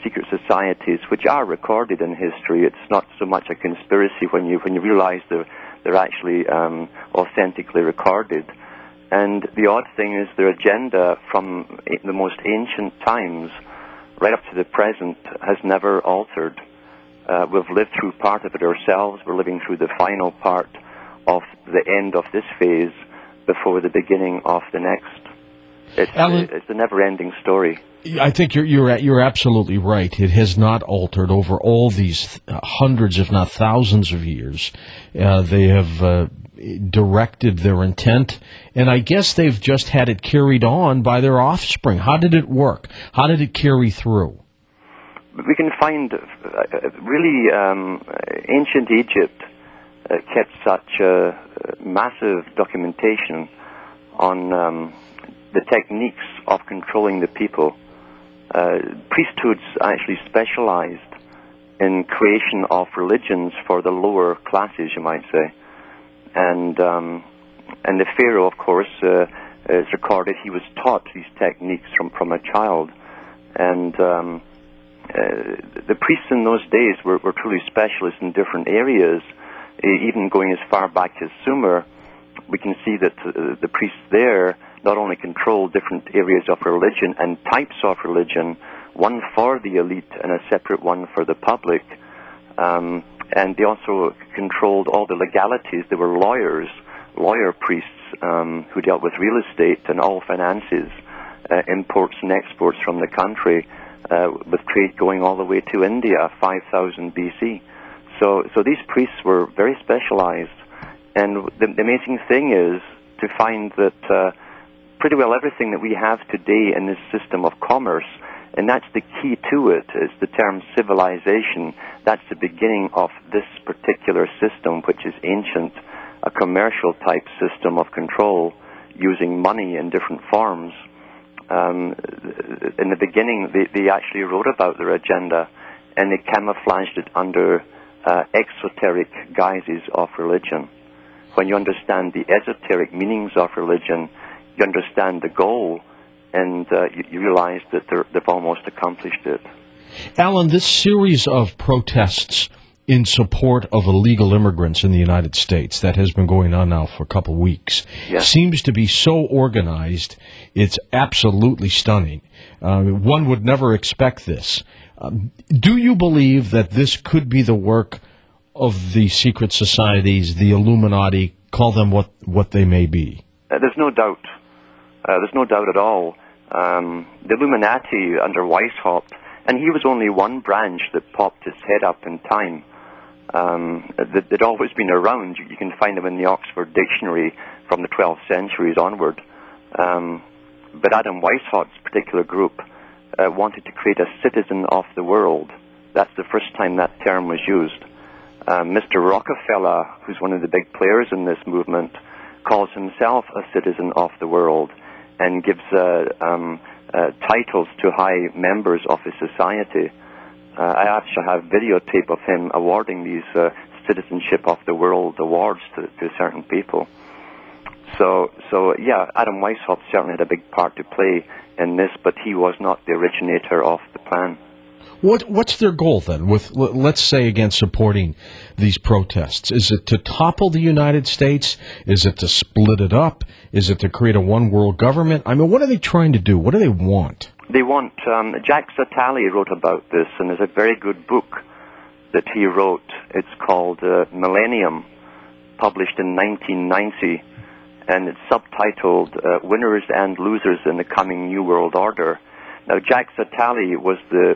secret societies, which are recorded in history. It's not so much a conspiracy when you realize they're actually authentically recorded. And the odd thing is their agenda from the most ancient times right up to the present has never altered. We've lived through part of it ourselves. We're living through the final part of the end of this phase before the beginning of the next. It's a never-ending story. I think you're absolutely right. It has not altered over all these hundreds, if not thousands, of years. They have directed their intent, and I guess they've just had it carried on by their offspring. How did it work? How did it carry through? We can find really ancient Egypt kept such massive documentation on the techniques of controlling the people. Priesthoods actually specialized in creation of religions for the lower classes, you might say. And the pharaoh, of course, is recorded. He was taught these techniques from a child. And the priests in those days were truly specialists in different areas. Even going as far back as Sumer, we can see that the priests there not only controlled different areas of religion and types of religion, one for the elite and a separate one for the public, and they also controlled all the legalities. There were lawyer priests who dealt with real estate and all finances, imports and exports from the country, with trade going all the way to India, 5000 BC. So these priests were very specialized, and the amazing thing is to find that pretty well everything that we have today in this system of commerce, and that's the key to it, is the term civilization. That's the beginning of this particular system, which is ancient, a commercial type system of control using money in different forms. In the beginning, they actually wrote about their agenda, and they camouflaged it under exoteric guises of religion. When you understand the esoteric meanings of religion, you understand the goal, and you realize that they've almost accomplished it. Alan, this series of protests in support of illegal immigrants in the United States that has been going on now for a couple of weeks seems to be so organized, it's absolutely stunning. One would never expect this. Do you believe that this could be the work of the secret societies, the Illuminati, call them what they may be? There's no doubt. There's no doubt at all. The Illuminati under Weishaupt, and he was only one branch that popped its head up in time. They'd always been around. You can find them in the Oxford Dictionary from the 12th centuries onward. But Adam Weishaupt's particular group wanted to create a citizen of the world. That's the first time that term was used. Mr. Rockefeller, who's one of the big players in this movement, calls himself a citizen of the world and gives titles to high members of his society. I actually have videotape of him awarding these Citizenship of the World awards to certain people. So yeah, Adam Weishaupt certainly had a big part to play in this, but he was not the originator of the plan. What's their goal then, with, let's say, again, supporting these protests? Is it to topple the United States? Is it to split it up? Is it to create a one-world government? I mean, what are they trying to do? What do they want? They want, Jack Satali wrote about this, and there's a very good book that he wrote. It's called Millennium, published in 1990, and it's subtitled Winners and Losers in the Coming New World Order. Now, Jack Satali was the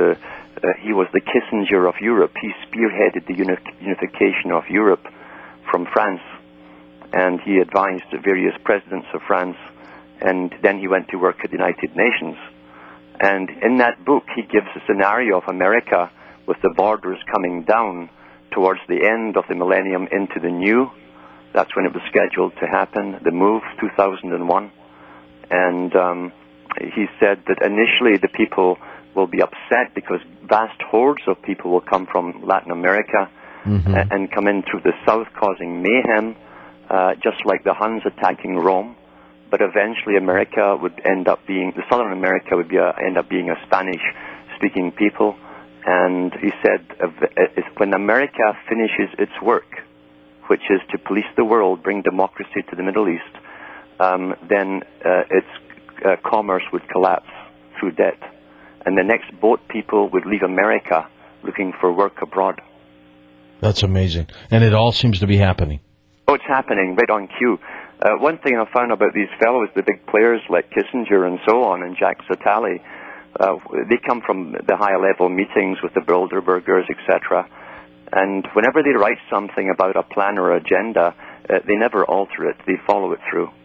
Kissinger of Europe. He spearheaded the unification of Europe from France, and he advised various presidents of France, and then he went to work at the United Nations. And in that book, he gives a scenario of America with the borders coming down towards the end of the millennium into the new. That's when it was scheduled to happen, the move, 2001. And he said that initially the people will be upset because vast hordes of people will come from Latin America and come in through the south, causing mayhem, just like the Huns attacking Rome. But eventually America would end up being, the southern America would end up being a Spanish speaking people, and he said, when America finishes its work, which is to police the world, bring democracy to the Middle East, then its commerce would collapse through debt. And the next boat people would leave America looking for work abroad. That's amazing. And it all seems to be happening. Oh, it's happening right on cue. One thing I found about these fellows, the big players like Kissinger and so on, and Jacques Attali, they come from the high-level meetings with the Bilderbergers, etc. And whenever they write something about a plan or agenda, they never alter it. They follow it through.